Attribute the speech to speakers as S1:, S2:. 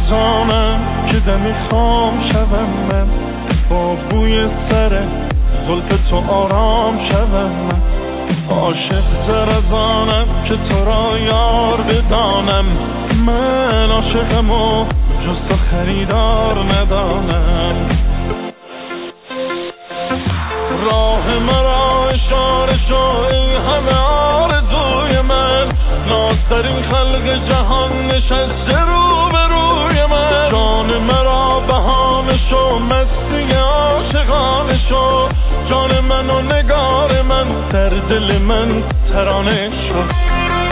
S1: رزانم که دمی خام شوم من، با بوی سر زلف تو آرام شوم من. عاشق رزانم که تو را یار بدانم، من عاشقم و جز تو خریدار ندانم. راه مرا اشاره شو ای همه آرزوی من، نازترین خلق جهان نشسته رو به روی من. جان مرا بهانه شو، مستی عاشقانه شو، جان من و نگار من در دل من ترانه شو.